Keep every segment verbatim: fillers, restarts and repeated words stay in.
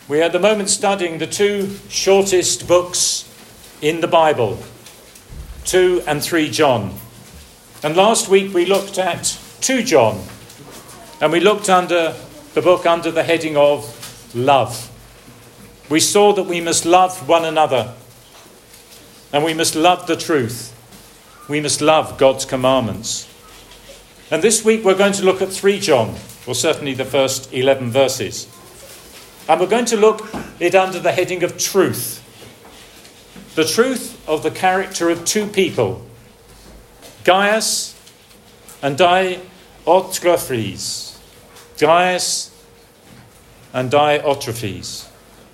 We are at the moment studying the two shortest books in the Bible, two and three John. And last week we looked at two John, and we looked under the book under the heading of love. We saw that we must love one another, and we must love the truth. We must love God's commandments. And this week we're going to look at three John, or certainly the first eleven verses. And we're going to look at it under the heading of truth. The truth of the character of two people, Gaius and Diotrephes. Gaius and Diotrephes.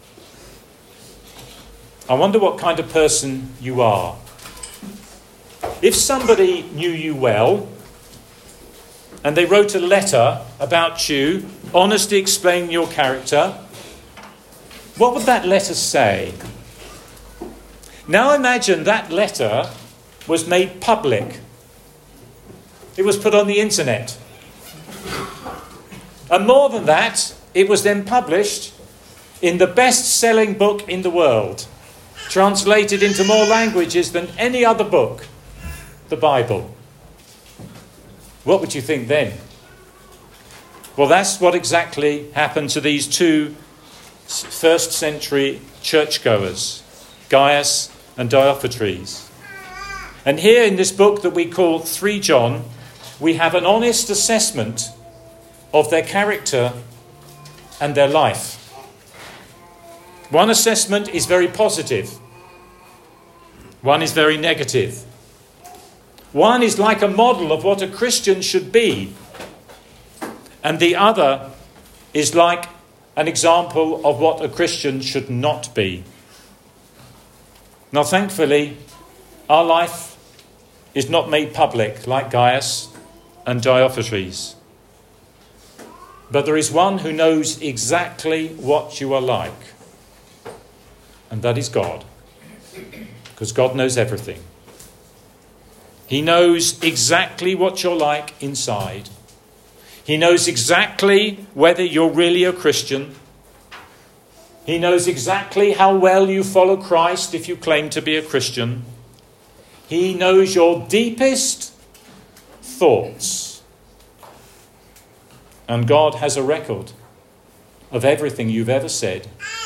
I wonder what kind of person you are. If somebody knew you well, and they wrote a letter about you, honestly explaining your character, what would that letter say? Now imagine that letter was made public. It was put on the internet. And more than that, it was then published in the best-selling book in the world, translated into more languages than any other book, the Bible. What would you think then? Well, that's what exactly happened to these two first century churchgoers, Gaius and Diotrephes. And here in this book that we call three John, we have an honest assessment of their character and their life. One assessment is very positive. One is very negative. One is like a model of what a Christian should be, and the other is like an example of what a Christian should not be. Now, thankfully, our life is not made public like Gaius and Diotrephes. But there is one who knows exactly what you are like, and that is God, because God knows everything. He knows exactly what you're like inside. He knows exactly whether you're really a Christian. He knows exactly how well you follow Christ if you claim to be a Christian. He knows your deepest thoughts. And God has a record of everything you've ever said,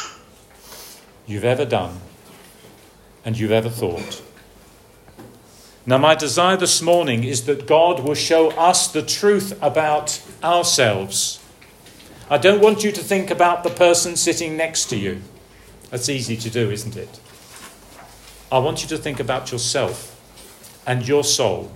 you've ever done, and you've ever thought. Now, my desire this morning is that God will show us the truth about ourselves. I don't want you to think about the person sitting next to you. That's easy to do, isn't it? I want you to think about yourself and your soul.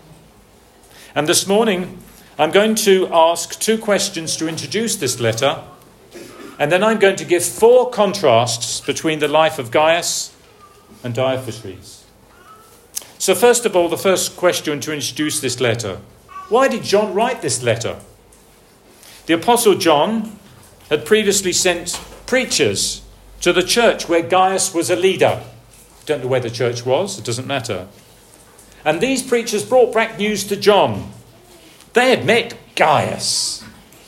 And this morning, I'm going to ask two questions to introduce this letter, and then I'm going to give four contrasts between the life of Gaius and Diotrephes. So first of all, the first question to introduce this letter. Why did John write this letter? The Apostle John had previously sent preachers to the church where Gaius was a leader. Don't know where the church was, it doesn't matter. And these preachers brought back news to John. They had met Gaius,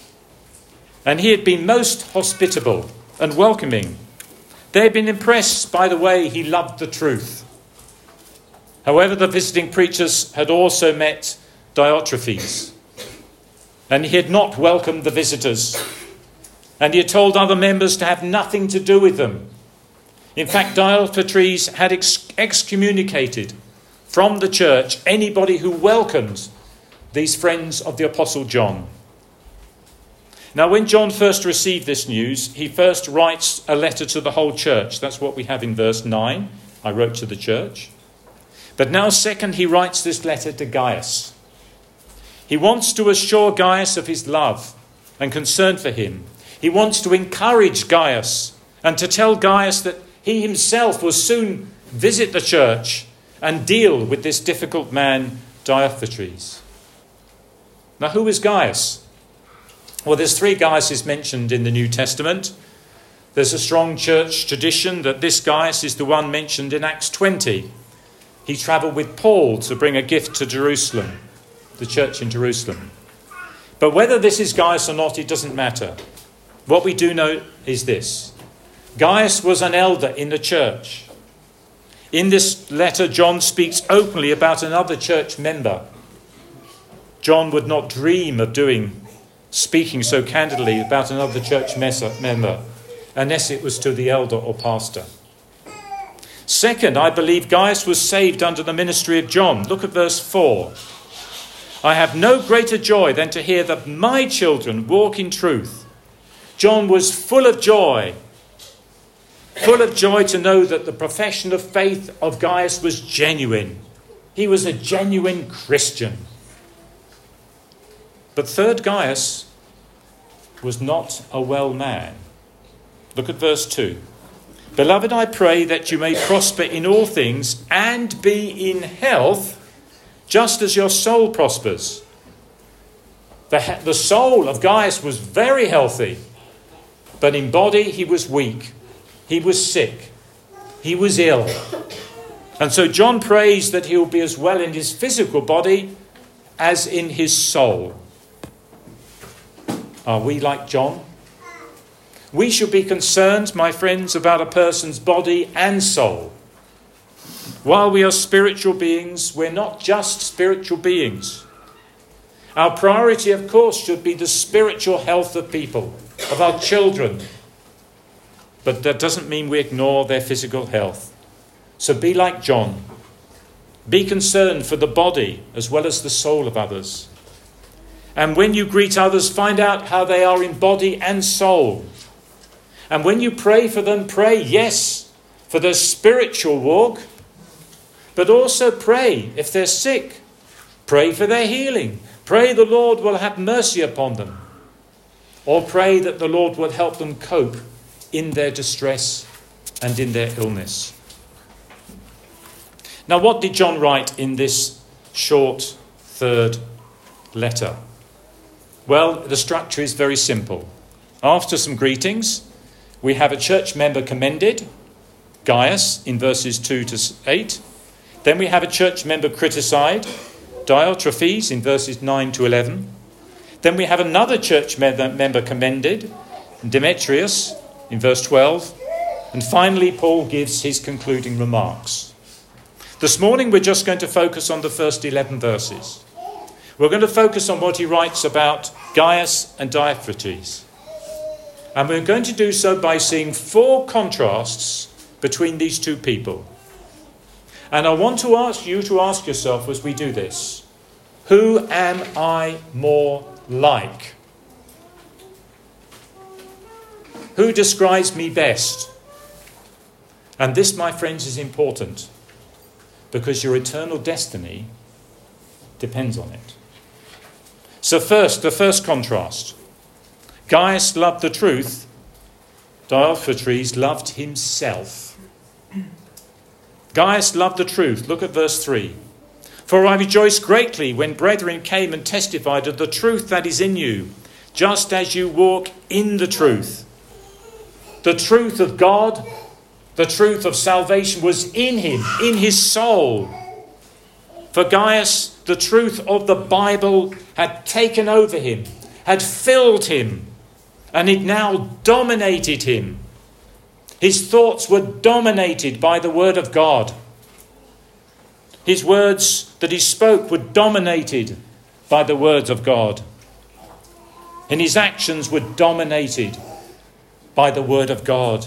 and he had been most hospitable and welcoming. They had been impressed by the way he loved the truth. However, the visiting preachers had also met Diotrephes, and he had not welcomed the visitors, and he had told other members to have nothing to do with them. In fact, Diotrephes had ex- excommunicated from the church anybody who welcomed these friends of the Apostle John. Now, when John first received this news, he first writes a letter to the whole church. That's what we have in verse nine. I wrote to the church. But now, second, he writes this letter to Gaius. He wants to assure Gaius of his love and concern for him. He wants to encourage Gaius and to tell Gaius that he himself will soon visit the church and deal with this difficult man, Diotrephes. Now, who is Gaius? Well, there's three Gaiuses mentioned in the New Testament. There's a strong church tradition that this Gaius is the one mentioned in Acts twenty. He travelled with Paul to bring a gift to Jerusalem, the church in Jerusalem. But whether this is Gaius or not, it doesn't matter. What we do know is this. Gaius was an elder in the church. In this letter, John speaks openly about another church member. John would not dream of doing, speaking so candidly about another church member, unless it was to the elder or pastor. Second, I believe Gaius was saved under the ministry of John. Look at verse four. I have no greater joy than to hear that my children walk in truth. John was full of joy. Full of joy to know that the profession of faith of Gaius was genuine. He was a genuine Christian. But third, Gaius was not a well man. Look at verse two. Beloved, I pray that you may prosper in all things and be in health, just as your soul prospers. The, the soul of Gaius was very healthy, but in body he was weak. He was sick. He was ill. And so John prays that he will be as well in his physical body as in his soul. Are we like John? We should be concerned, my friends, about a person's body and soul. While we are spiritual beings, we're not just spiritual beings. Our priority, of course, should be the spiritual health of people, of our children. But that doesn't mean we ignore their physical health. So be like John. Be concerned for the body as well as the soul of others. And when you greet others, find out how they are in body and soul. And when you pray for them, pray, yes, for their spiritual walk, but also pray if they're sick. Pray for their healing. Pray the Lord will have mercy upon them. Or pray that the Lord will help them cope in their distress and in their illness. Now, what did John write in this short third letter? Well, the structure is very simple. After some greetings, we have a church member commended, Gaius, in verses two to eight. Then we have a church member criticised, Diotrephes, in verses nine to eleven. Then we have another church member commended, Demetrius, in verse twelve. And finally, Paul gives his concluding remarks. This morning, we're just going to focus on the first eleven verses. We're going to focus on what he writes about Gaius and Diotrephes. And we're going to do so by seeing four contrasts between these two people. And I want to ask you to ask yourself as we do this, who am I more like? Who describes me best? And this, my friends, is important because your eternal destiny depends on it. So first, the first contrast. Gaius loved the truth. Diotrephes loved himself. Gaius loved the truth. Look at verse three. For I rejoiced greatly when brethren came and testified of the truth that is in you, just as you walk in the truth. The truth of God, the truth of salvation was in him, in his soul. For Gaius, the truth of the Bible had taken over him, had filled him, and it now dominated him. His thoughts were dominated by the word of God. His words that he spoke were dominated by the words of God. And his actions were dominated by the word of God.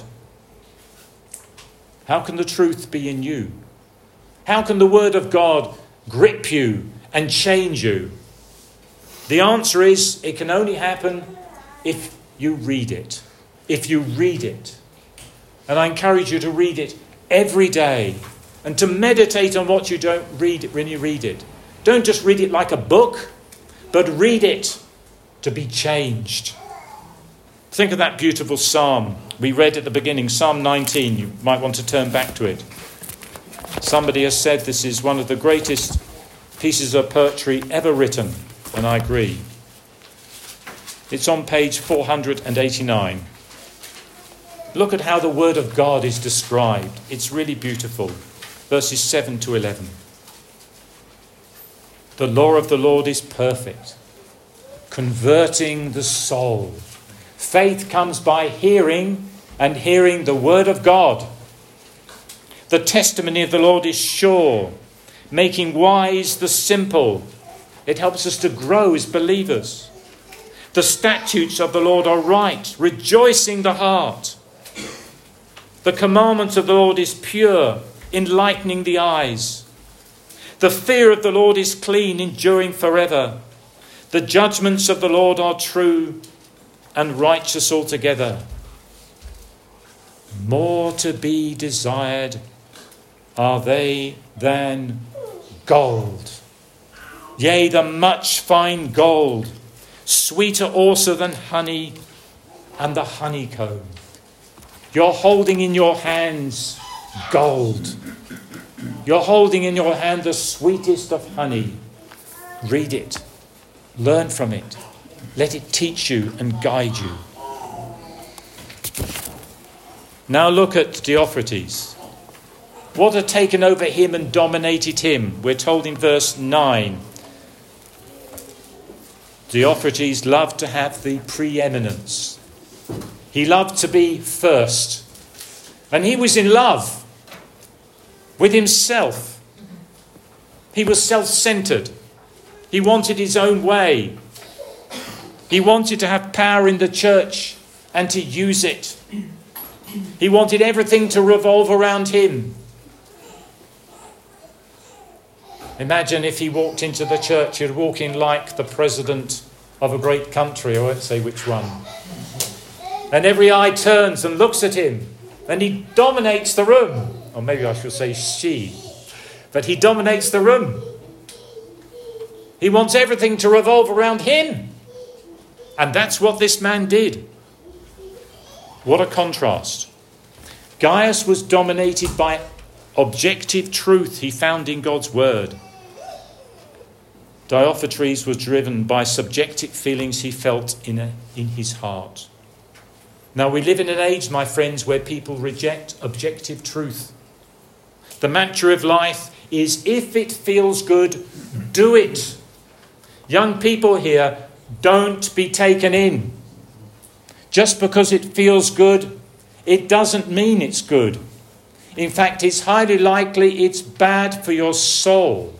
How can the truth be in you? How can the word of God grip you and change you? The answer is it can only happen if you read it. If you read it. And I encourage you to read it every day and to meditate on what you don't read when you read it. Don't just read it like a book, but read it to be changed. Think of that beautiful psalm we read at the beginning, Psalm nineteen. You might want to turn back to it. Somebody has said this is one of the greatest pieces of poetry ever written, and I agree. It's on page four hundred eighty-nine. Look at how the word of God is described. It's really beautiful. Verses seven to eleven. The law of the Lord is perfect, converting the soul. Faith comes by hearing, and hearing the word of God. The testimony of the Lord is sure, making wise the simple. It helps us to grow as believers. The statutes of the Lord are right, rejoicing the heart. The commandment of the Lord is pure, enlightening the eyes. The fear of the Lord is clean, enduring forever. The judgments of the Lord are true and righteous altogether. More to be desired are they than gold. Yea, the much fine gold, sweeter also than honey and the honeycomb. You're holding in your hands gold. You're holding in your hand the sweetest of honey. Read it. Learn from it. Let it teach you and guide you. Now look at Diophretes. What had taken over him and dominated him? We're told in verse nine. Diophretes loved to have the preeminence. He loved to be first. And he was in love with himself. He was self-centered. He wanted his own way. He wanted to have power in the church and to use it. He wanted everything to revolve around him. Imagine if he walked into the church, he'd walk in like the president of a great country, I won't say which one. And every eye turns and looks at him, and he dominates the room. Or maybe I should say she. But he dominates the room. He wants everything to revolve around him. And that's what this man did. What a contrast. Gaius was dominated by objective truth he found in God's word. Diophretes was driven by subjective feelings he felt in, a, in his heart. Now we live in an age, my friends, where people reject objective truth. The mantra of life is, if it feels good, do it. Young people here, don't be taken in. Just because it feels good, it doesn't mean it's good. In fact, it's highly likely it's bad for your soul.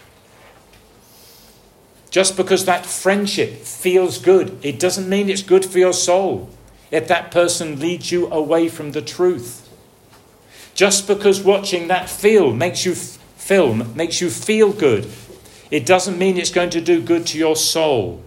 Just because that friendship feels good, it doesn't mean it's good for your soul. If that person leads you away from the truth. Just because watching that film makes you film makes you feel good, it doesn't mean it's going to do good to your soul.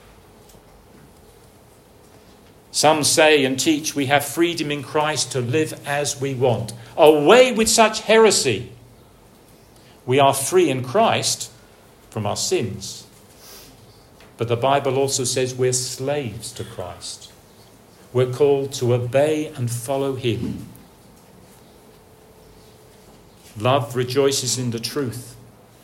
Some say and teach we have freedom in Christ to live as we want. Away with such heresy. We are free in Christ from our sins. But the Bible also says we're slaves to Christ. We're called to obey and follow him. Love rejoices in the truth.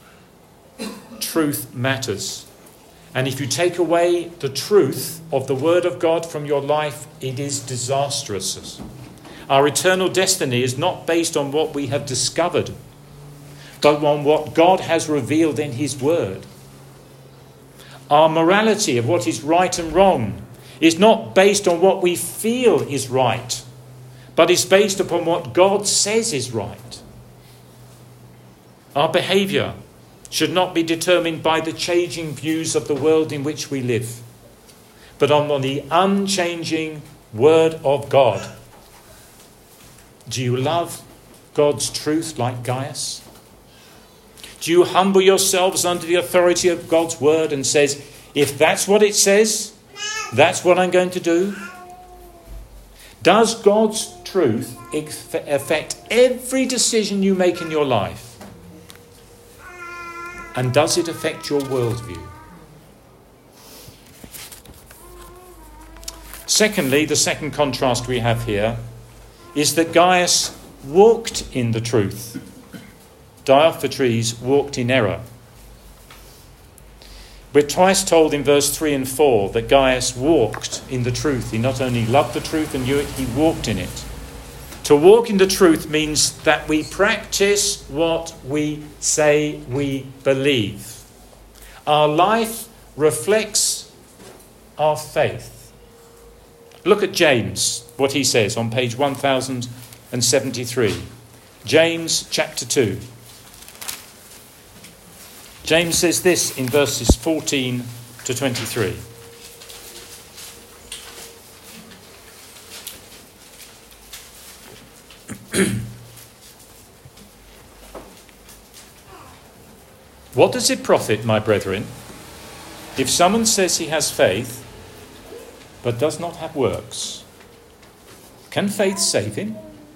Truth matters. And if you take away the truth of the word of God from your life, it is disastrous. Our eternal destiny is not based on what we have discovered, but on what God has revealed in his word. Our morality of what is right and wrong is not based on what we feel is right, but is based upon what God says is right. Our behaviour should not be determined by the changing views of the world in which we live, but on the unchanging word of God. Do you love God's truth like Gaius? Do you humble yourselves under the authority of God's word and says, if that's what it says, that's what I'm going to do? Does God's truth affect every decision you make in your life? And does it affect your worldview? Secondly, the second contrast we have here is that Gaius walked in the truth. Diophretes walked in error. We're twice told in verse three and four that Gaius walked in the truth. He not only loved the truth and knew it, he walked in it. To walk in the truth means that we practice what we say we believe. Our life reflects our faith. Look at James, what he says on page one thousand seventy-three. James chapter two. James says this in verses fourteen to twenty-three. What does it profit, my brethren, if someone says he has faith, but does not have works? Can faith save him?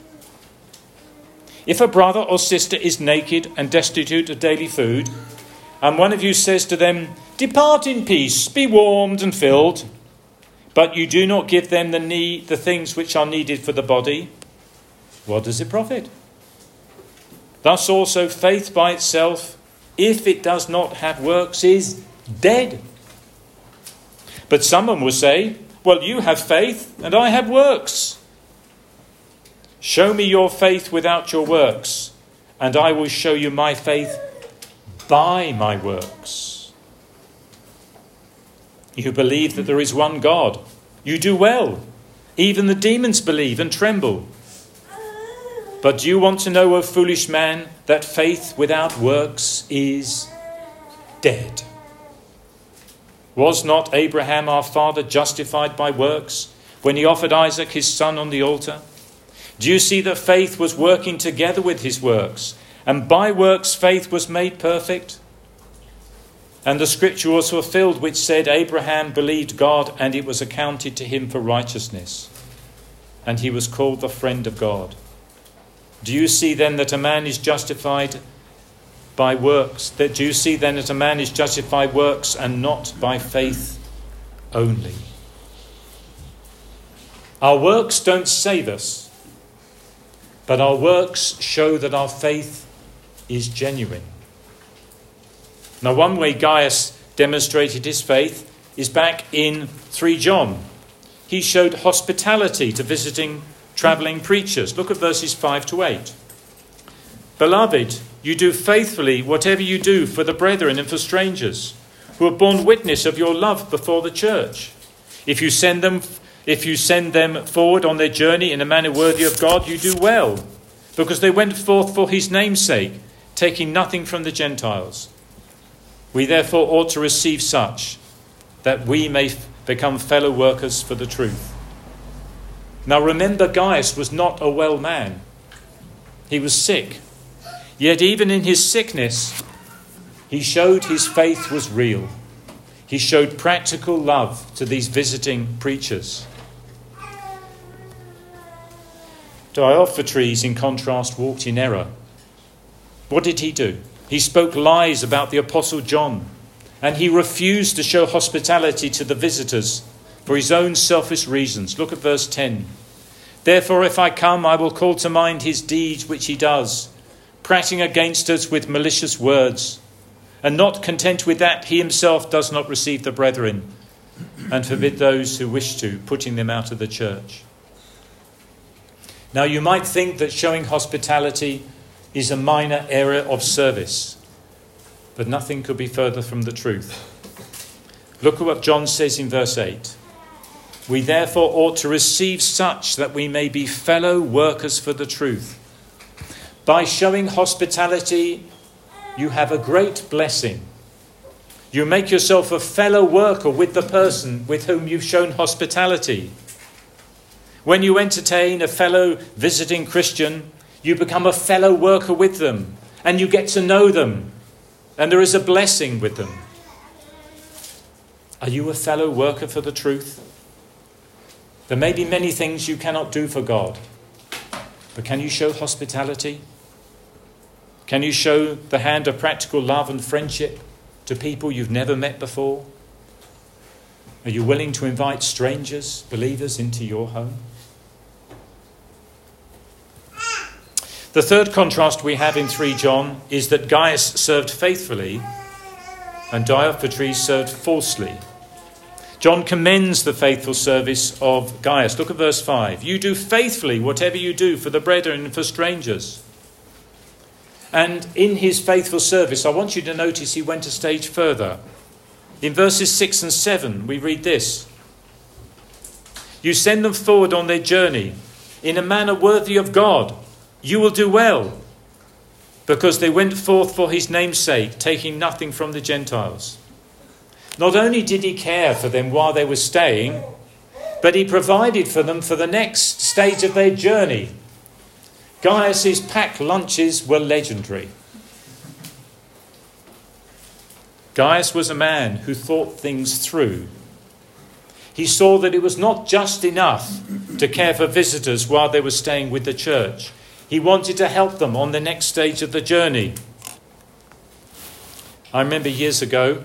If a brother or sister is naked and destitute of daily food, and one of you says to them, "Depart in peace, be warmed and filled," but you do not give them the need, the things which are needed for the body, what does it profit? Thus also faith by itself, if it does not have works, is dead. But someone will say, "Well, you have faith and I have works. Show me your faith without your works, and I will show you my faith by my works. You believe that there is one God. You do well. Even the demons believe and tremble. But do you want to know, O foolish man, that faith without works is dead? Was not Abraham our father justified by works when he offered Isaac his son on the altar? Do you see that faith was working together with his works, and by works faith was made perfect? And the scripture was fulfilled which said, Abraham believed God, and it was accounted to him for righteousness, and he was called the friend of God. Do you see then that a man is justified by works? That do you see then that a man is justified by works and not by faith only? Our works don't save us, but our works show that our faith is genuine. Now, one way Gaius demonstrated his faith is back in First John. He showed hospitality to visiting travelling preachers. Look at verses five to eight. Beloved, you do faithfully whatever you do for the brethren and for strangers, who have borne witness of your love before the church. If you send them, if you send them forward on their journey in a manner worthy of God, you do well, because they went forth for his name's sake, taking nothing from the Gentiles. We therefore ought to receive such, that we may f- become fellow workers for the truth. Now remember, Gaius was not a well man. He was sick. Yet even in his sickness, he showed his faith was real. He showed practical love to these visiting preachers. Diophantures, in contrast, walked in error. What did he do? He spoke lies about the Apostle John, and he refused to show hospitality to the visitors for his own selfish reasons. Look at verse ten. Therefore, if I come, I will call to mind his deeds which he does, prating against us with malicious words. And not content with that, he himself does not receive the brethren, and forbid those who wish to, putting them out of the church. Now, you might think that showing hospitality is a minor area of service, but nothing could be further from the truth. Look at what John says in verse eight. We therefore ought to receive such, that we may be fellow workers for the truth. By showing hospitality, you have a great blessing. You make yourself a fellow worker with the person with whom you've shown hospitality. When you entertain a fellow visiting Christian, you become a fellow worker with them, and you get to know them, and there is a blessing with them. Are you a fellow worker for the truth? There may be many things you cannot do for God, but can you show hospitality? Can you show the hand of practical love and friendship to people you've never met before? Are you willing to invite strangers, believers, into your home? The third contrast we have in First John is that Gaius served faithfully and Diophantures served falsely. John commends the faithful service of Gaius. Look at verse five. You do faithfully whatever you do for the brethren and for strangers. And in his faithful service, I want you to notice he went a stage further. In verses six and seven, we read this. You send them forward on their journey in a manner worthy of God. You will do well, because they went forth for his name's sake, taking nothing from the Gentiles. Not only did he care for them while they were staying, but he provided for them for the next stage of their journey. Gaius's packed lunches were legendary. Gaius was a man who thought things through. He saw that it was not just enough to care for visitors while they were staying with the church. He wanted to help them on the next stage of the journey. I remember years ago,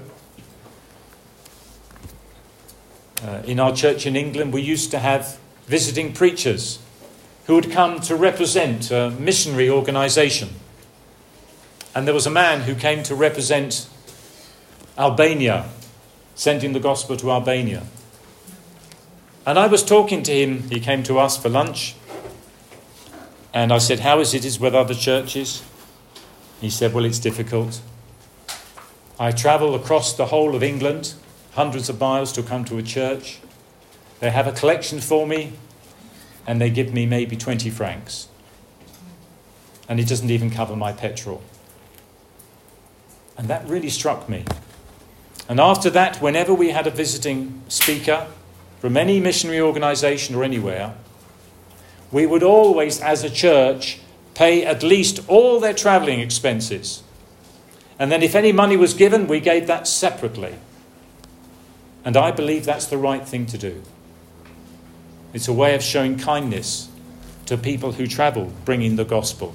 uh, in our church in England, we used to have visiting preachers who would come to represent a missionary organisation. And there was a man who came to represent Albania, sending the gospel to Albania. And I was talking to him. He came to us for lunch. And I said, how is it is with other churches? He said, well, it's difficult. I travel across the whole of England, hundreds of miles to come to a church. They have a collection for me, and they give me maybe twenty francs. And it doesn't even cover my petrol. And that really struck me. And after that, whenever we had a visiting speaker from any missionary organisation or anywhere, we would always, as a church, pay at least all their travelling expenses. And then if any money was given, we gave that separately. And I believe that's the right thing to do. It's a way of showing kindness to people who travel, bringing the gospel.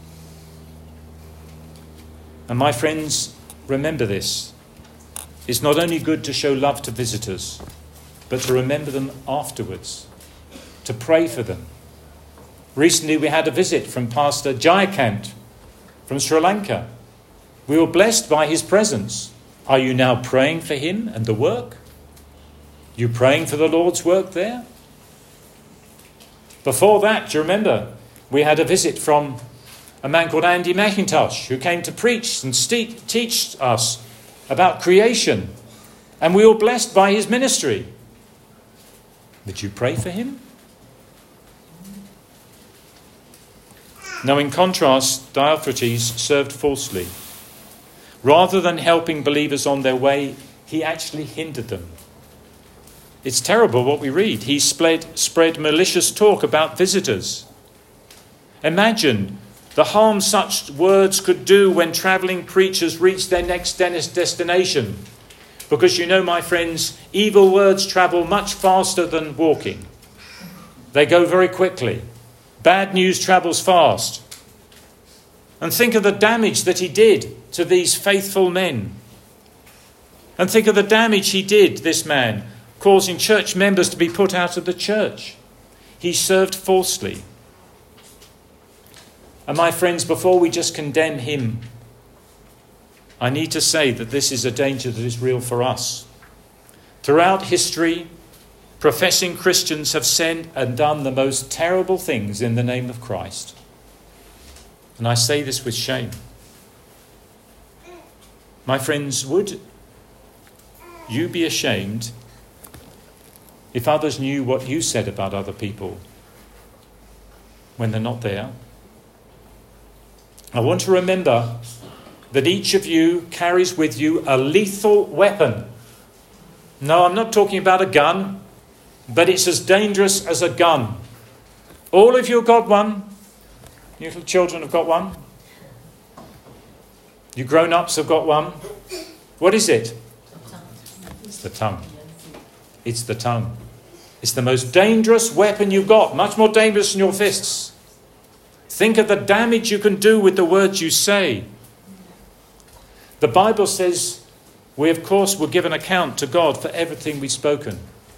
And my friends, remember this. It's not only good to show love to visitors, but to remember them afterwards, to pray for them. Recently we had a visit from Pastor Jayakant from Sri Lanka. We were blessed by his presence. Are you now praying for him and the work? You praying for the Lord's work there? Before that, do you remember, we had a visit from a man called Andy McIntosh, who came to preach and ste- teach us about creation. And we were blessed by his ministry. Did you pray for him? Now, in contrast, Diotrephes served falsely. Rather than helping believers on their way, he actually hindered them. It's terrible what we read. He spread, spread malicious talk about visitors. Imagine the harm such words could do when travelling preachers reach their next destination. Because you know, my friends, evil words travel much faster than walking. They go very quickly. Bad news travels fast. And think of the damage that he did to these faithful men. And think of the damage he did, this man, causing church members to be put out of the church. He served falsely. And my friends, before we just condemn him, I need to say that this is a danger that is real for us. Throughout history, professing Christians have said and done the most terrible things in the name of Christ. And I say this with shame. My friends, would you be ashamed if others knew what you said about other people when they're not there? I want to remember that each of you carries with you a lethal weapon. No, I'm not talking about a gun, but it's as dangerous as a gun. All of you have got one. You little children have got one. You grown-ups have got one. What is it? It's the tongue. It's the tongue. It's the most dangerous weapon you've got, much more dangerous than your fists. Think of the damage you can do with the words you say. The Bible says we, of course, will give an account to God for everything we've spoken.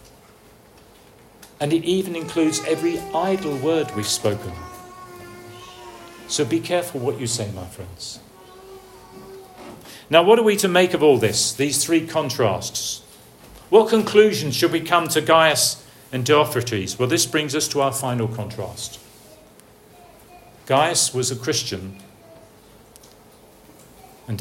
And it even includes every idle word we've spoken. So be careful what you say, my friends. Now, what are we to make of all this, these three contrasts? What conclusions should we come to Gaius and Diotrephes? Well, this brings us to our final contrast. Gaius was a Christian, and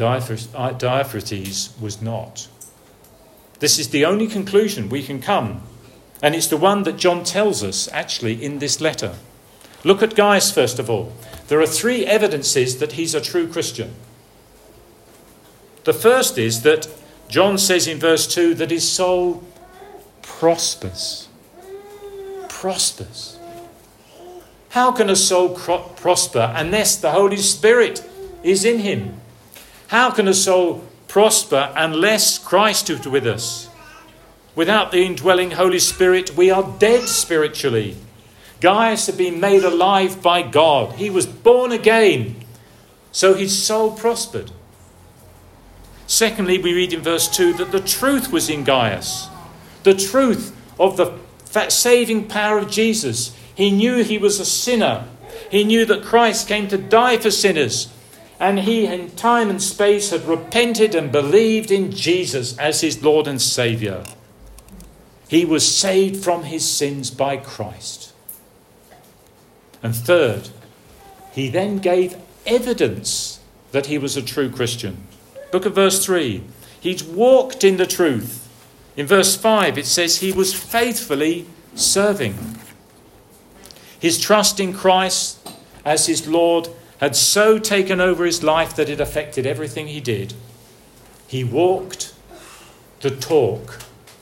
Diotrephes was not. This is the only conclusion we can come And it's the one that John tells us actually in this letter. Look at Gaius first of all. There are three evidences that he's a true Christian. The first is that John says in verse two that his soul prospers. Prospers. How can a soul cro- prosper unless the Holy Spirit is in him? How can a soul prosper unless Christ is with us? Without the indwelling Holy Spirit, we are dead spiritually. Gaius had been made alive by God. He was born again, so his soul prospered. Secondly, we read in verse two that the truth was in Gaius. The truth of the saving power of Jesus. He knew he was a sinner. He knew that Christ came to die for sinners. And he, in time and space, had repented and believed in Jesus as his Lord and Saviour. He was saved from his sins by Christ. And third, he then gave evidence that he was a true Christian. Look at verse three. He'd walked in the truth. In verse five, it says he was faithfully serving. His trust in Christ as his Lord had so taken over his life that it affected everything he did. He walked the talk.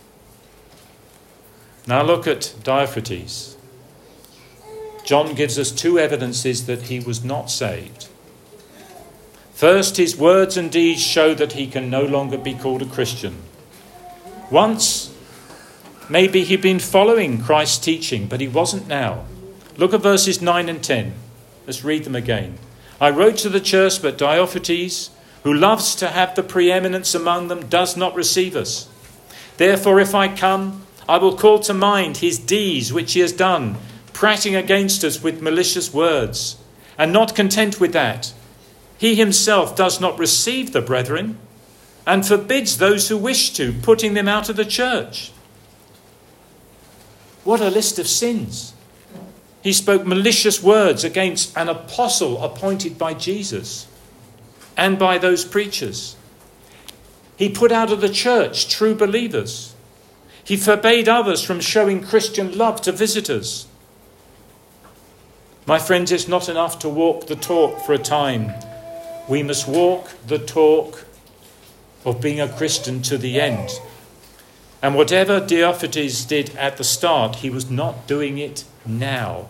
Now look at Diophortes. John gives us two evidences that he was not saved. First, his words and deeds show that he can no longer be called a Christian. Once, maybe he'd been following Christ's teaching, but he wasn't now. Look at verses nine and ten. Let's read them again. I wrote to the church, but Diophortes, who loves to have the preeminence among them, does not receive us. Therefore, if I come, I will call to mind his deeds which he has done, prating against us with malicious words. And not content with that, he himself does not receive the brethren, and forbids those who wish to, putting them out of the church. What a list of sins. He spoke malicious words against an apostle appointed by Jesus and by those preachers. He put out of the church true believers. He forbade others from showing Christian love to visitors. My friends, it's not enough to walk the talk for a time. We must walk the talk of being a Christian to the end. And whatever Diophortes did at the start, he was not doing it now.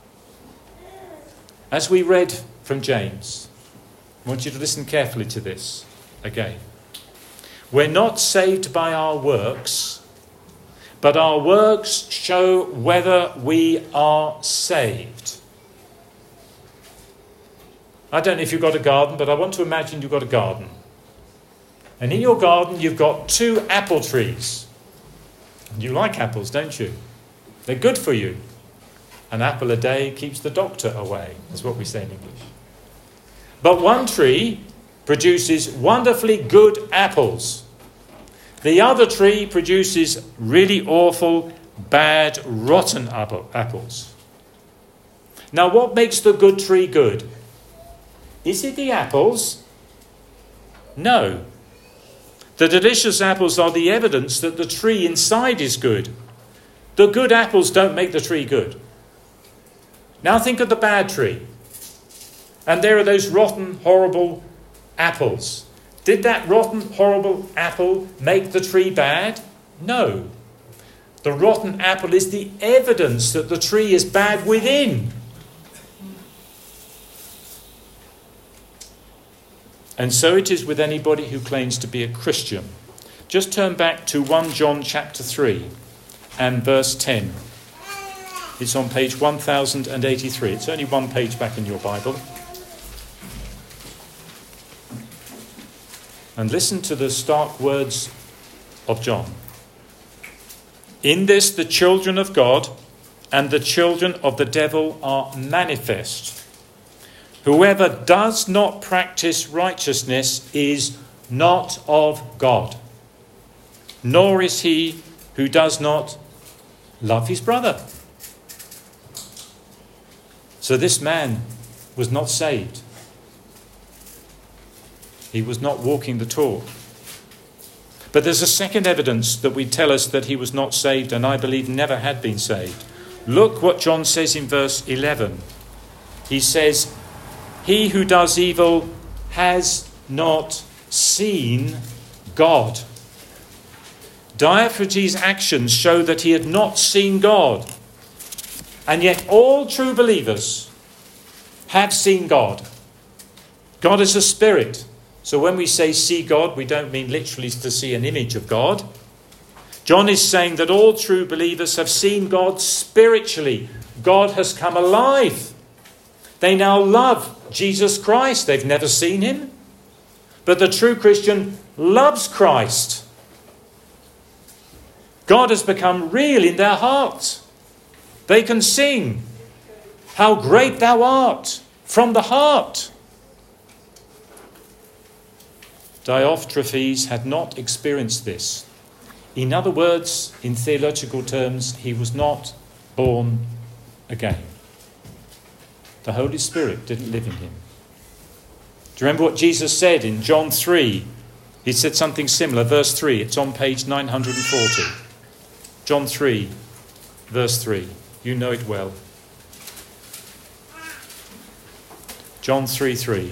As we read from James, I want you to listen carefully to this again. We're not saved by our works, but our works show whether we are saved. I don't know if you've got a garden, but I want to imagine you've got a garden. And in your garden, you've got two apple trees. And you like apples, don't you? They're good for you. An apple a day keeps the doctor away, is what we say in English. But one tree produces wonderfully good apples. The other tree produces really awful, bad, rotten apple, apples. Now, what makes the good tree good? Is it the apples? No. The delicious apples are the evidence that the tree inside is good. The good apples don't make the tree good. Now think of the bad tree. And there are those rotten, horrible apples. Did that rotten, horrible apple make the tree bad? No. The rotten apple is the evidence that the tree is bad within. And so it is with anybody who claims to be a Christian. Just turn back to First John chapter three and verse ten. It's on page one thousand eighty-three. It's only one page back in your Bible. And listen to the stark words of John. In this the children of God and the children of the devil are manifest. Whoever does not practice righteousness is not of God, nor is he who does not love his brother. So this man was not saved. He was not walking the talk. But there's a second evidence that would tell us that he was not saved, and I believe never had been saved. Look what John says in verse eleven. He says, "He who does evil has not seen God." Diotrephes' actions show that he had not seen God. And yet all true believers have seen God. God is a spirit. So when we say see God, we don't mean literally to see an image of God. John is saying that all true believers have seen God spiritually. God has come alive. They now love Jesus Christ. They've never seen him. But the true Christian loves Christ. God has become real in their hearts. They can sing, "How great thou art," from the heart. Diotrephes had not experienced this. In other words, in theological terms, he was not born again. The Holy Spirit didn't live in him. Do you remember what Jesus said in John three? He said something similar. Verse three, it's on page nine hundred forty. John three, verse three. You know it well. John three three.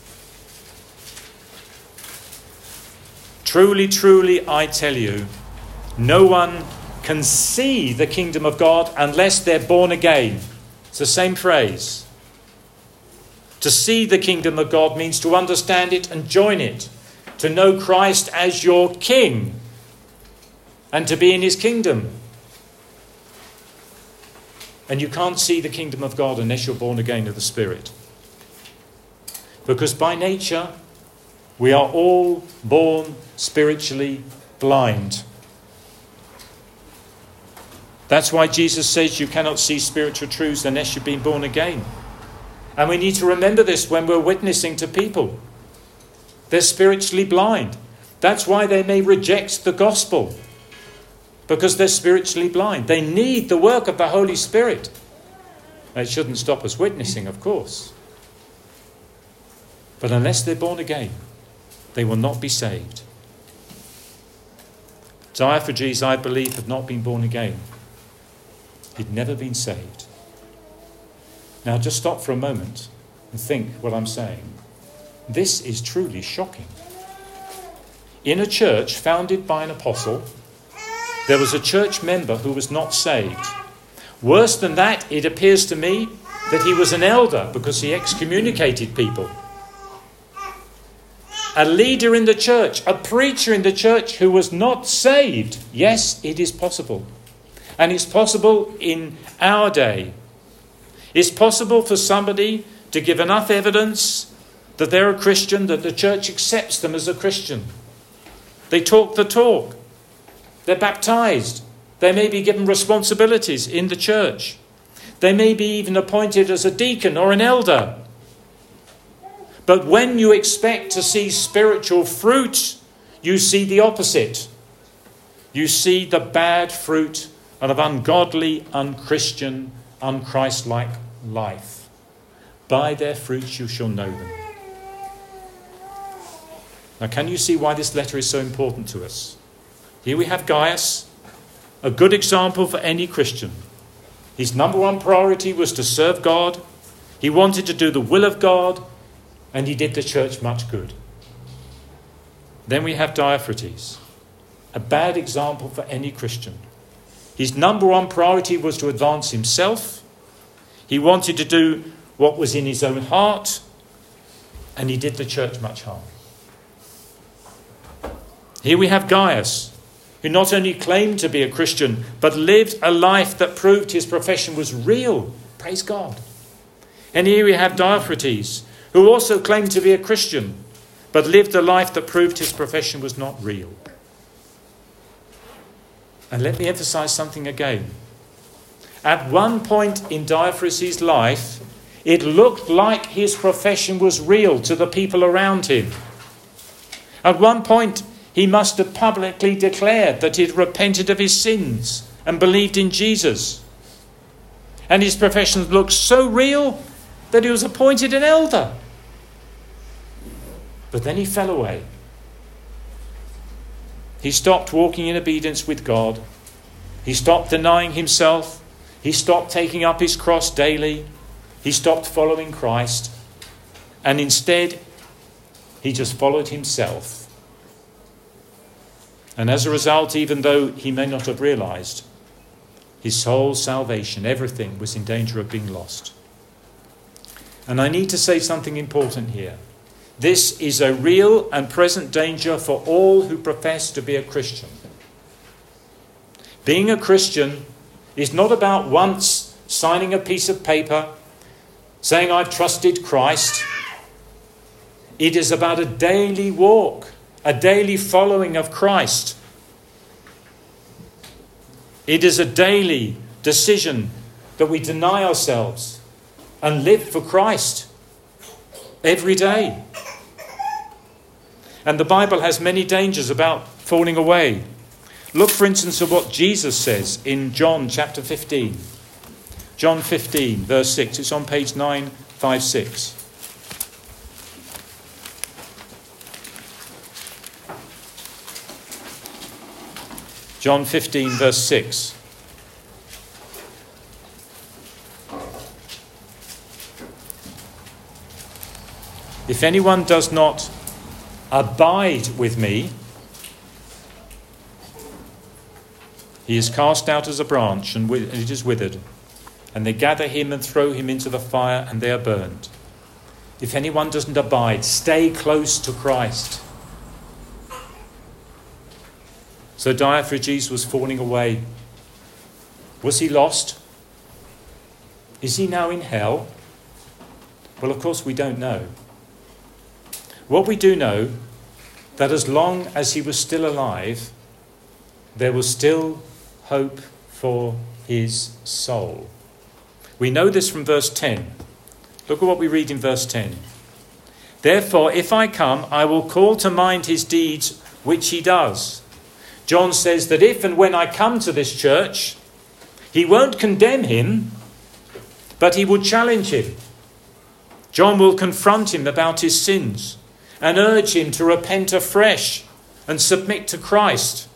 "Truly, truly, I tell you, no one can see the kingdom of God unless they're born again." It's the same phrase. To see the kingdom of God means to understand it and join it. To know Christ as your King and to be in his kingdom. And you can't see the kingdom of God unless you're born again of the Spirit. Because by nature, we are all born spiritually blind. That's why Jesus says you cannot see spiritual truths unless you've been born again. And we need to remember this when we're witnessing to people. They're spiritually blind. That's why they may reject the gospel. Because they're spiritually blind. They need the work of the Holy Spirit. It shouldn't stop us witnessing, of course. But unless they're born again, they will not be saved. Diotrephes, I believe, had not been born again. He'd never been saved. Now just stop for a moment and think what I'm saying. This is truly shocking. In a church founded by an apostle, there was a church member who was not saved. Worse than that, it appears to me that he was an elder because he excommunicated people. A leader in the church, a preacher in the church who was not saved. Yes, it is possible. And it's possible in our day. It's possible for somebody to give enough evidence that they're a Christian, that the church accepts them as a Christian. They talk the talk. They're baptized. They may be given responsibilities in the church. They may be even appointed as a deacon or an elder. But when you expect to see spiritual fruit, you see the opposite. You see the bad fruit of ungodly, unchristian, unchristlike life. By their fruits you shall know them. Now, can you see why this letter is so important to us? Here we have Gaius, a good example for any Christian. His number one priority was to serve God. He wanted to do the will of God, and he did the church much good. Then we have Diotrephes, a bad example for any Christian. His number one priority was to advance himself. He wanted to do what was in his own heart, and he did the church much harm. Here we have Gaius, who not only claimed to be a Christian, but lived a life that proved his profession was real. Praise God. And here we have Diotrephes, who also claimed to be a Christian, but lived a life that proved his profession was not real. And let me emphasize something again. At one point in Diotrephes' life, it looked like his profession was real to the people around him. At one point, he must have publicly declared that he had repented of his sins and believed in Jesus. And his profession looked so real that he was appointed an elder. But then he fell away. He stopped walking in obedience with God. He stopped denying himself. He stopped taking up his cross daily. He stopped following Christ. And instead, he just followed himself. And as a result, even though he may not have realized, his soul's salvation, everything was in danger of being lost. And I need to say something important here. This is a real and present danger for all who profess to be a Christian. Being a Christian is not about once signing a piece of paper, saying I've trusted Christ. It is about a daily walk, a daily following of Christ. It is a daily decision that we deny ourselves and live for Christ every day. And the Bible has many dangers about falling away. Look, for instance, at what Jesus says in John chapter fifteen. John fifteen, verse six. It's on page nine fifty-six. John fifteen, verse six. If anyone does not abide with me, he is cast out as a branch and it is withered. And they gather him and throw him into the fire and they are burned. If anyone doesn't abide, stay close to Christ. So Diotrephes was falling away. Was he lost? Is he now in hell? Well, of course we don't know. What we do know, that as long as he was still alive, there was still hope for his soul. We know this from verse ten. Look at what we read in verse ten. Therefore, if I come, I will call to mind his deeds, which he does. John says that if and when I come to this church, he won't condemn him, but he will challenge him. John will confront him about his sins and urge him to repent afresh and submit to Christ.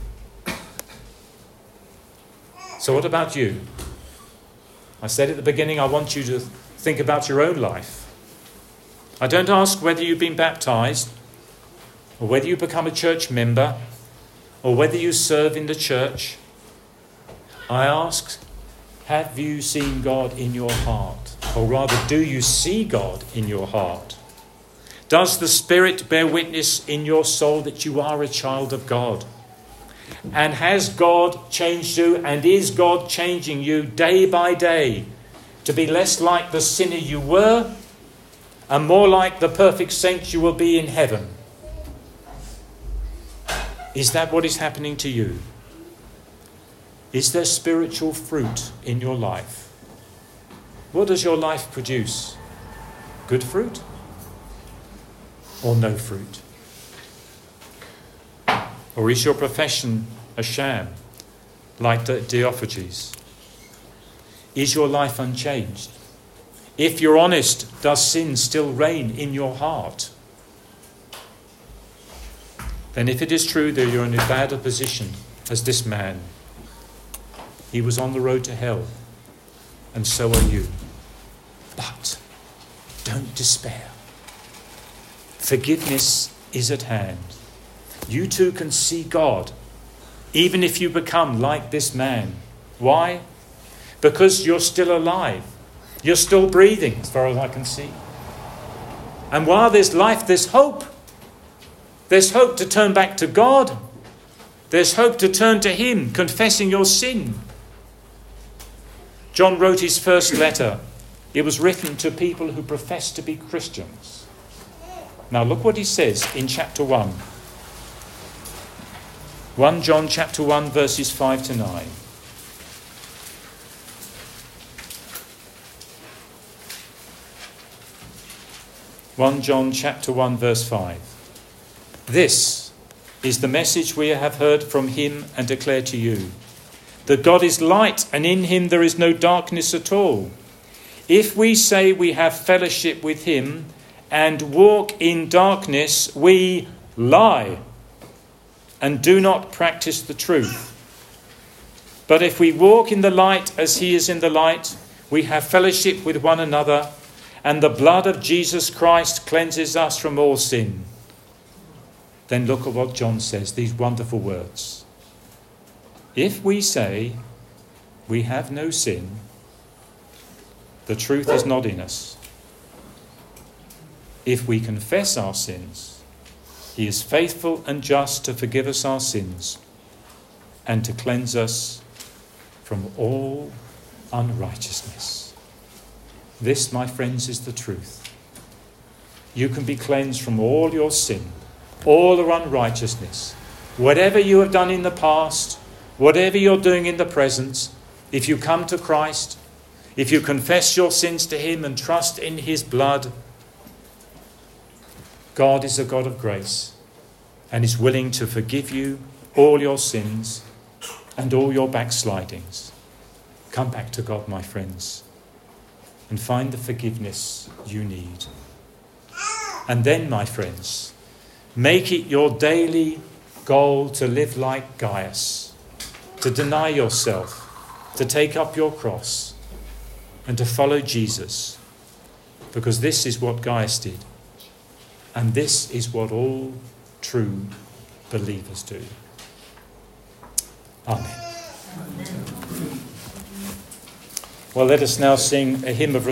So what about you? I said at the beginning, I want you to think about your own life. I don't ask whether you've been baptized, or whether you become a church member, or whether you serve in the church. I ask, have you seen God in your heart? Or rather, do you see God in your heart? Does the Spirit bear witness in your soul that you are a child of God? And has God changed you, and is God changing you day by day to be less like the sinner you were and more like the perfect saint you will be in heaven? Is that what is happening to you? Is there spiritual fruit in your life? What does your life produce? Good fruit or no fruit? Or is your profession a sham, like Diotrephes? Is your life unchanged? If you're honest, does sin still reign in your heart? Then if it is true that you're in as bad a position as this man, he was on the road to hell, and so are you. But don't despair. Forgiveness is at hand. You too can see God, even if you become like this man. Why? Because you're still alive. You're still breathing, as far as I can see. And while there's life, there's hope. There's hope to turn back to God. There's hope to turn to him, confessing your sin. John wrote his first letter. It was written to people who profess to be Christians. Now look what he says in chapter one. First John chapter one, verses five to nine. First John chapter one, verse five. This is the message we have heard from him and declare to you, that God is light and in him there is no darkness at all. If we say we have fellowship with him and walk in darkness, we lie and do not practice the truth. But if we walk in the light as he is in the light, we have fellowship with one another, and the blood of Jesus Christ cleanses us from all sin. Then look at what John says, these wonderful words. If we say we have no sin, the truth is not in us. If we confess our sins, he is faithful and just to forgive us our sins and to cleanse us from all unrighteousness. This, my friends, is the truth. You can be cleansed from all your sin, all your unrighteousness. Whatever you have done in the past, whatever you're doing in the present, if you come to Christ, if you confess your sins to him and trust in his blood, God is a God of grace and is willing to forgive you all your sins and all your backslidings. Come back to God, my friends, and find the forgiveness you need. And then, my friends, make it your daily goal to live like Gaius, to deny yourself, to take up your cross, and to follow Jesus, because this is what Gaius did, and this is what all true believers do. Amen. Well, let us now sing a hymn of